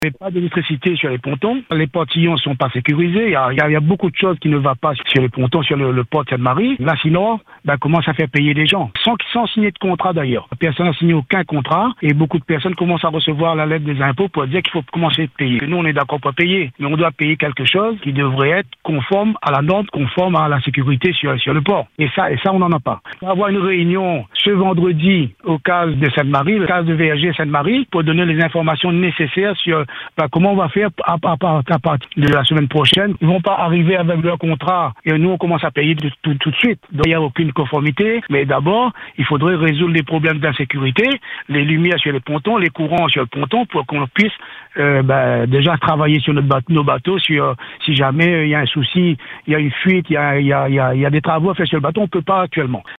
Il n'y a pas d'électricité sur les pontons. Les portillons ne sont pas sécurisés. Il y a beaucoup de choses qui ne vont pas sur les pontons, sur le port de Sainte-Marie. Là, sinon, commence à faire payer les gens. Sans signer de contrat d'ailleurs. Personne n'a signé aucun contrat et beaucoup de personnes commencent à recevoir la lettre des impôts pour dire qu'il faut commencer à payer. Nous, on est d'accord pour payer, mais on doit payer quelque chose qui devrait être conforme à la norme, conforme à la sécurité sur le port. Et ça, on n'en a pas. On va avoir une réunion ce vendredi au CAS de Sainte-Marie, le CAS de VRG Sainte-Marie, pour donner les informations nécessaires sur comment on va faire à partir de la semaine prochaine. Ils vont pas arriver avec leur contrat et nous on commence à payer tout de suite. Donc il n'y a aucune conformité, mais d'abord il faudrait résoudre les problèmes d'insécurité, les lumières sur les pontons, les courants sur le ponton pour qu'on puisse déjà travailler sur nos bateaux sur si jamais il y a un souci, il y a une fuite, il y a des travaux à faire sur le bateau, on peut pas actuellement.